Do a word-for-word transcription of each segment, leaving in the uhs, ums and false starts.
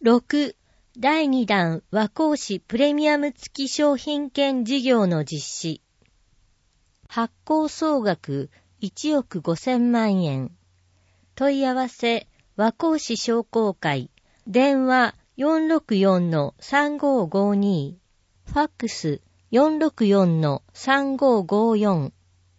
ろく、だいにだん和光市プレミアム付き商品券事業の実施。発行総額いちおくごせんまんえん。問い合わせ和光市商工会。電話 よんろくよんのさんごごに。ファックス よんろくよんのさんごごよん。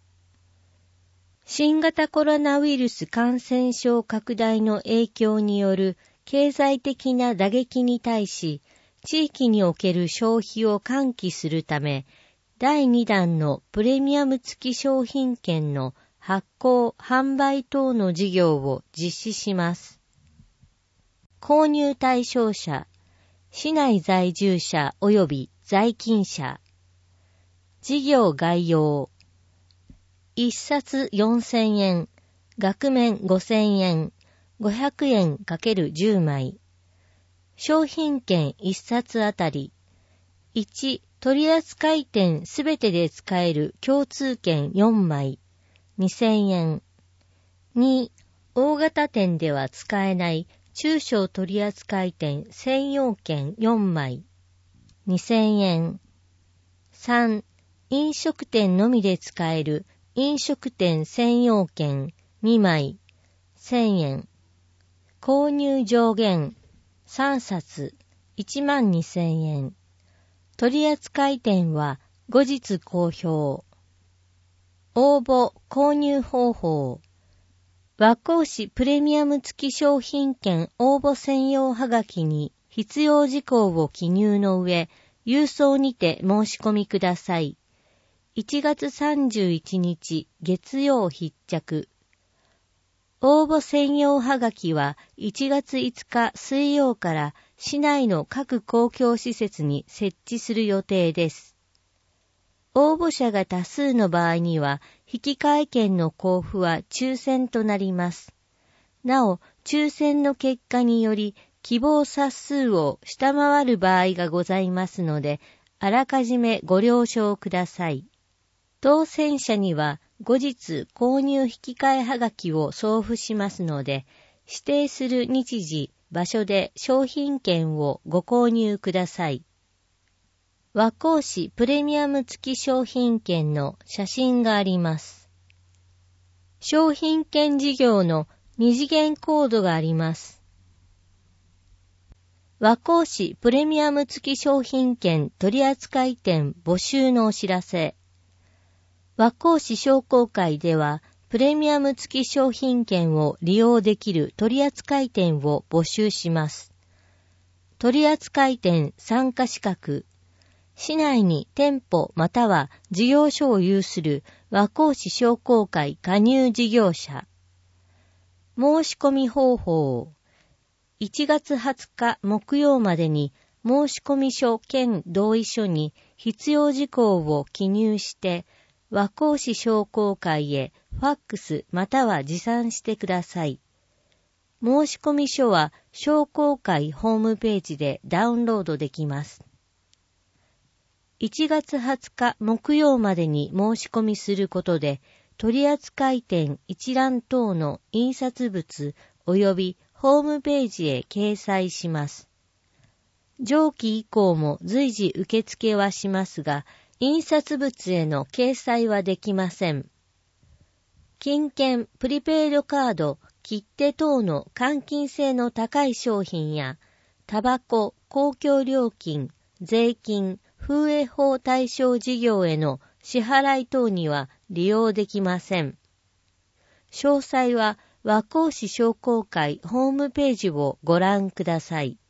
新型コロナウイルス感染症拡大の影響による経済的な打撃に対し、地域における消費を喚起するため、だいにだんのプレミアム付き商品券の発行・販売等の事業を実施します。購入対象者、市内在住者及び在勤者。事業概要。いっさつよんせんえん、額面ごせんえん、ごひゃくえん ×じゅう 枚。商品券いっさつあたり。いち、取扱店すべてで使える共通券よんまい、にせんえん。に、大型店では使えない中小取扱店専用券よんまい、にせんえん。さん、飲食店のみで使える飲食店専用券にまい、せんえん。購入上限さんさつ、いちまんにせんえん。取扱店は後日公表。応募・購入方法。和光市プレミアム付き商品券応募専用はがきに必要事項を記入の上、郵送にて申し込みください。いちがつさんじゅういちにち月曜必着。応募専用はがきはいちがついつか水曜から市内の各公共施設に設置する予定です。応募者が多数の場合には引換券の交付は抽選となります。なお、抽選の結果により希望冊数を下回る場合がございますので、あらかじめご了承ください。当選者には後日購入引換はがきを送付しますので、指定する日時、場所で商品券をご購入ください。和光市プレミアム付き商品券の写真があります。商品券事業の二次元コードがあります。和光市プレミアム付き商品券取扱店募集のお知らせ。和光市商工会では、プレミアム付き商品券を利用できる取扱店を募集します。取扱店参加資格。市内に店舗または事業所を有する和光市商工会加入事業者。申し込み方法。いちがつはつか木曜までに申込書兼同意書に必要事項を記入して、和光市商工会へファックスまたは持参してください。申込書は商工会ホームページでダウンロードできます。いちがつはつか木曜までに申し込みすることで、取扱店一覧等の印刷物及びホームページへ掲載します。上記以降も随時受付はしますが、印刷物への掲載はできません。金券、プリペイドカード、切手等の換金性の高い商品や、タバコ、公共料金、税金、風営法対象事業への支払い等には利用できません。詳細は和光市商工会ホームページをご覧ください。